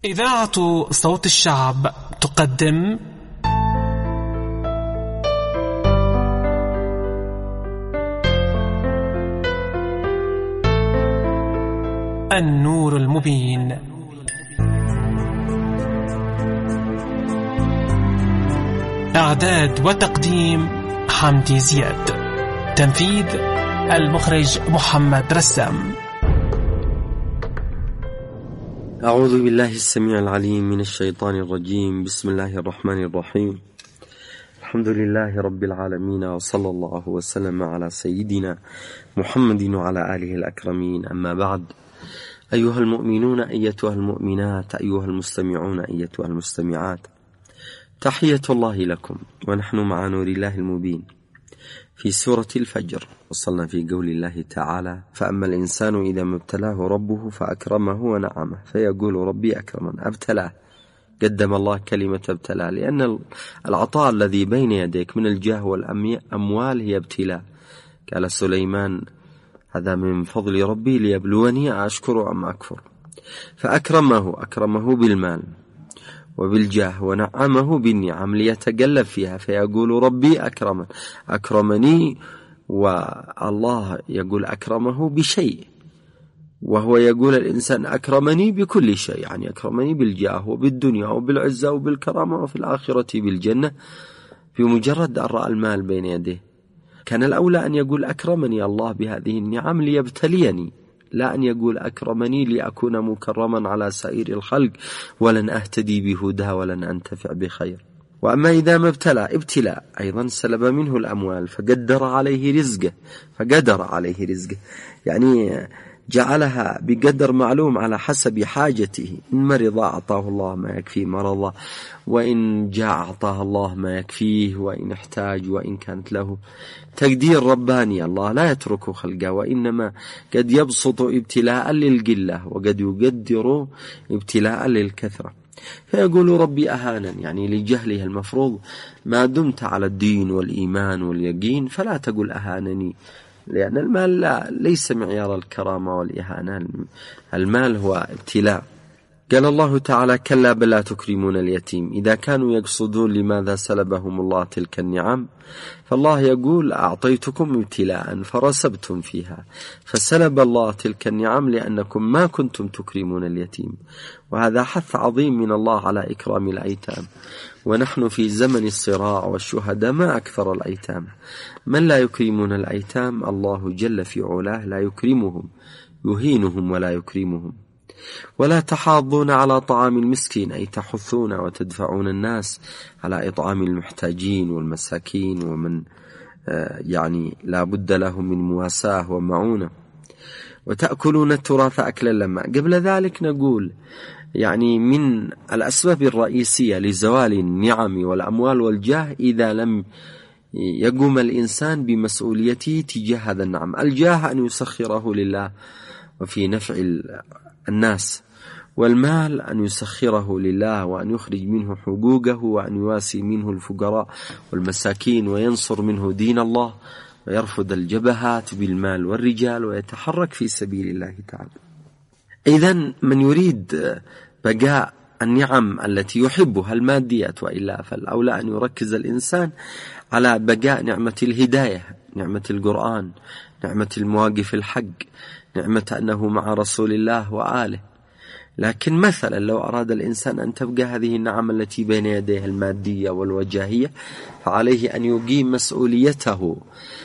إذاعة صوت الشعب تقدم النور المبين. إعداد وتقديم حمدي زياد. تنفيذ المخرج محمد رسام. أعوذ بالله السميع العليم من الشيطان الرجيم. بسم الله الرحمن الرحيم. الحمد لله رب العالمين، وصلى الله وسلم على سيدنا محمد وعلى آله الأكرمين. أما بعد، أيها المؤمنون أيتها المؤمنات، أيها المستمعون أيتها المستمعات، تحية الله لكم، ونحن مع نور الله المبين في سورة الفجر. وصلنا في قول الله تعالى: فأما الإنسان إذا ما ابتلاه ربه فأكرمه ونعمه فيقول ربي أكرمن. ابتلاه، قدم الله كلمة ابتلاه، لأن العطاء الذي بين يديك من الجاه والأموال هي ابتلاء. قال سليمان: هذا من فضل ربي ليبلوني أشكر أم أكفر. فأكرمه بالمال وبالجاه، ونعمه بالنعم ليتقلب فيها، فيقول ربي أكرمني. والله يقول أكرمه بشيء، وهو يقول الإنسان أكرمني بكل شيء، يعني أكرمني بالجاه وبالدنيا وبالعزة وبالكرامة وفي الآخرة بالجنة، بمجرد أن رأى المال بين يديه. كان الأولى أن يقول أكرمني الله بهذه النعم ليبتليني، لا أن يقول أكرمني لأكون مكرما على سائر الخلق ولن أهتدي بهدى ولن أنتفع بخير. وأما إذا ما ابتلاء أيضا سلب منه الأموال فقدر عليه رزقه، يعني جعلها بقدر معلوم على حسب حاجته. إن مرض أعطاه الله ما يكفيه مرضه، وإن جاء أعطاه الله ما يكفيه، وإن احتاج، وإن كانت له تقدير رباني. الله لا يترك خلقه، وإنما قد يبسط ابتلاء للقلة، وقد يقدر ابتلاء للكثرة. فيقول ربي أهانا، يعني لجهله المفروض ما دمت على الدين والإيمان واليقين فلا تقول أهانني، لأن المال ليس معيار الكرامة والإهانة، المال هو ابتلاء. قال الله تعالى: كلا بل لا تكرمون اليتيم. إذا كانوا يقصدون لماذا سلبهم الله تلك النعم، فالله يقول: أعطيتكم ابتلاء فرسبتم فيها، فسلب الله تلك النعم لأنكم ما كنتم تكرمون اليتيم. وهذا حث عظيم من الله على إكرام الأيتام، ونحن في زمن الصراع والشهداء ما أكثر الأيتام. من لا يكرمون الأيتام الله جل في علاه لا يكرمهم، يهينهم ولا يكرمهم. ولا تحاضون على طعام المسكين، أي تحثون وتدفعون الناس على إطعام المحتاجين والمساكين، ومن يعني لا بد لهم من مواساة ومعونة. وتأكلون التراث أكلا لما. قبل ذلك نقول يعني من الأسباب الرئيسية لزوال النعم والأموال والجاه إذا لم يقوم الإنسان بمسؤوليته تجاه هذا النعم. الجاه أن يسخره لله وفي نفع الناس، والمال أن يسخره لله وأن يخرج منه حقوقه، وأن يواسي منه الفقراء والمساكين، وينصر منه دين الله، ويرفض الجبهات بالمال والرجال، ويتحرك في سبيل الله تعالى. إذن من يريد بقاء النعم التي يحبها المادية وإلا، فالأولى أن يركز الإنسان على بقاء نعمة الهداية، نعمة القرآن، نعمة المواقف الحق، نعمة أنه مع رسول الله وآله. لكن مثلا لو أراد الإنسان أن تبقى هذه النعم التي بين يديه المادية والوجاهية، فعليه أن يقيم مسؤوليته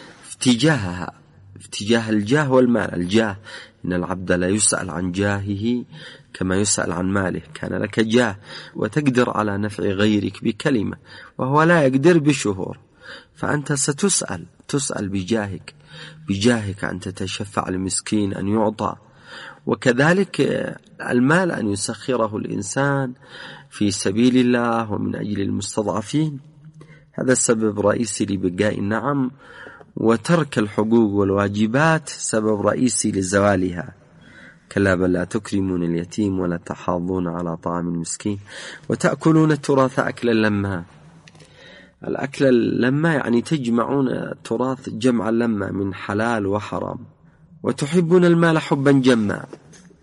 تجاهها، تجاه الجاه والمال. الجاه، إن العبد لا يسأل عن جاهه كما يسأل عن ماله. كان لك جاه وتقدر على نفع غيرك بكلمة، وهو لا يقدر بشهور، فأنت تسأل بجاهك أن تتشفع لمسكين أن يعطى. وكذلك المال أن يسخره الإنسان في سبيل الله ومن أجل المستضعفين. هذا السبب رئيسي لبقاء النعم، وترك الحقوق والواجبات سبب رئيسي لزوالها. كلا بل لا تكرمون اليتيم ولا تحاضون على طعام المسكين وتأكلون التراث أكلا لما. الأكل لما يعني تجمعون التراث جمع لما من حلال وحرام. وتحبون المال حبا جما،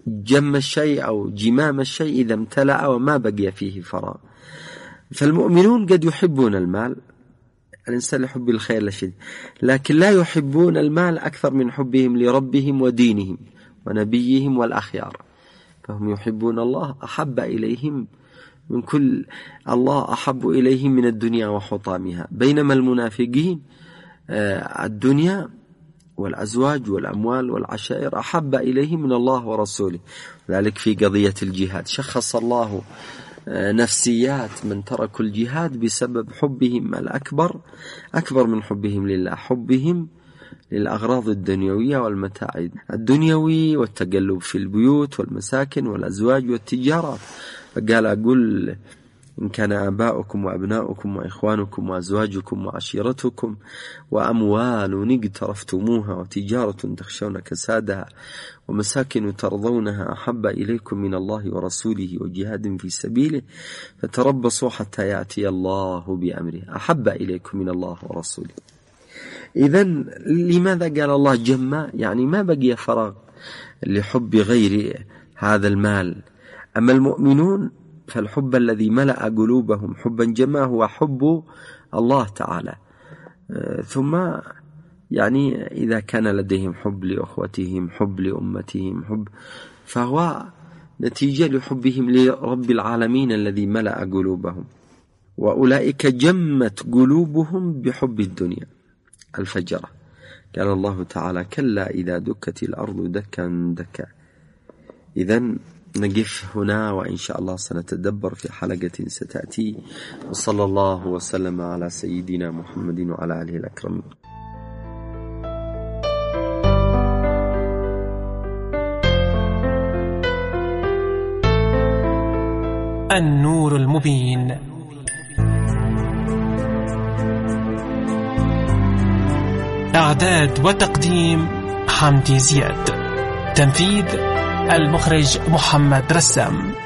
جم الشيء أو جمام الشيء إذا امتلأ وما بقي فيه فراغ. فالمؤمنون قد يحبون المال، الإنسان يحب الخير لشيء، لكن لا يحبون المال أكثر من حبهم لربهم ودينهم ونبيهم والأخيار، فهم يحبون الله أحب إليهم من كل، الله أحب إليهم من الدنيا وحطامها، بينما المنافقين الدنيا والأزواج والأموال والعشائر أحب إليهم من الله ورسوله. ذلك في قضية الجهاد شخص الله نفسيات من تركوا الجهاد بسبب حبهم الأكبر، أكبر من حبهم لله، حبهم للأغراض الدنيوية والمتاع الدنيوي والتقلب في البيوت والمساكن والأزواج والتجارات. فقال أقول إن كان آباؤكم وأبناؤكم وإخوانكم وأزواجكم وعشيرتكم وأموال اقترفتموها وتجارة تخشون كسادها ومساكن ترضونها أحب إليكم من الله ورسوله وجهاد في سبيله فتربصوا حتى يأتي الله بأمره، أحب إليكم من الله ورسوله. إذن لماذا قال الله جمع؟ يعني ما بقي فراغ لحب غير هذا المال. أما المؤمنون فالحب الذي ملأ قلوبهم حبا جما هو حب الله تعالى. ثم يعني إذا كان لديهم حب لأخوتهم، حب لأمتهم، حب، فهو نتيجة لحبهم لرب العالمين الذي ملأ قلوبهم. وأولئك جمت قلوبهم بحب الدنيا الفجرة. قال الله تعالى كلا إذا دكت الأرض دكا دكا. إذن نقف هنا، وإن شاء الله سنتدبر في حلقة ستأتي. وصلى الله وسلم على سيدنا محمد وعلى آله الأكرمين. النور المبين. إعداد وتقديم حمدي زياد. تنفيذ المخرج محمد رسام.